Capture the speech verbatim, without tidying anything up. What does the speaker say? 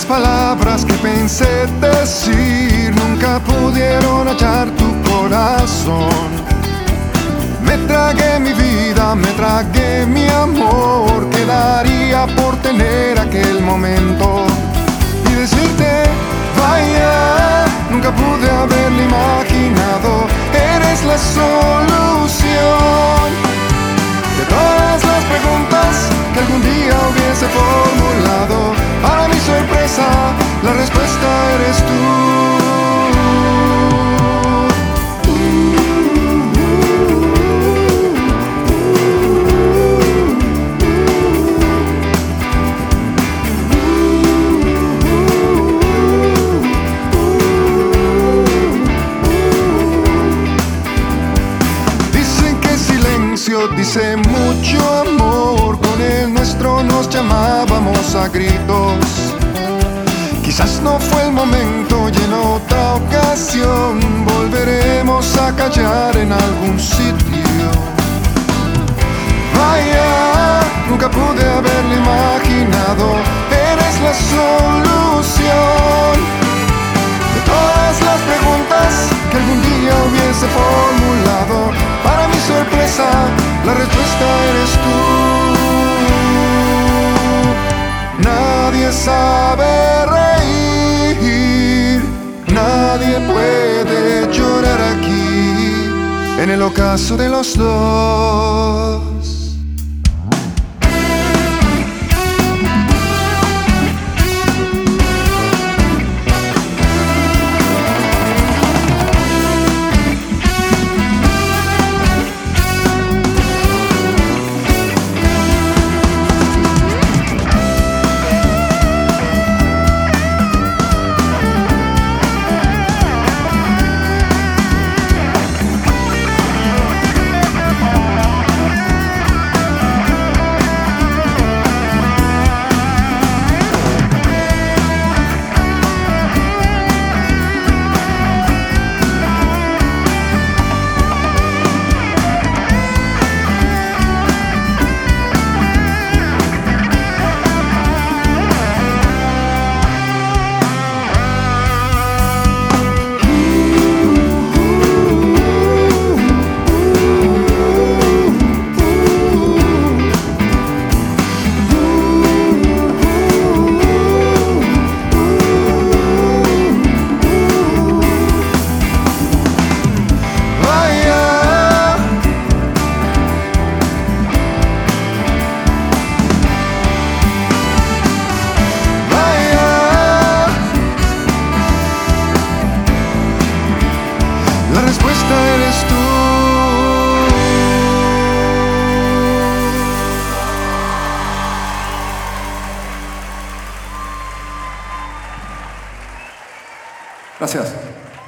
palabras que pensé decir nunca pudieron hallar tu corazón. Me tragué mi vida, me tragué mi amor, que daría por tener aquel momento y decirte, vaya, nunca pude haberlo imaginado. Eres la solución de todas las preguntas que algún día hubiese formulado. Para mi sorpresa, la respuesta eres tú. Dice mucho amor, con el nuestro nos llamábamos a gritos. Quizás no fue el momento y en otra ocasión volveremos a callar en algún sitio. Vaya, nunca pude haberlo imaginado. Eres la solución de todas las preguntas que algún día hubiese formulado. Para mi sorpresa, la respuesta eres tú. Nadie sabe reír, nadie puede llorar aquí, en el ocaso de los dos. La respuesta eres tú. Gracias.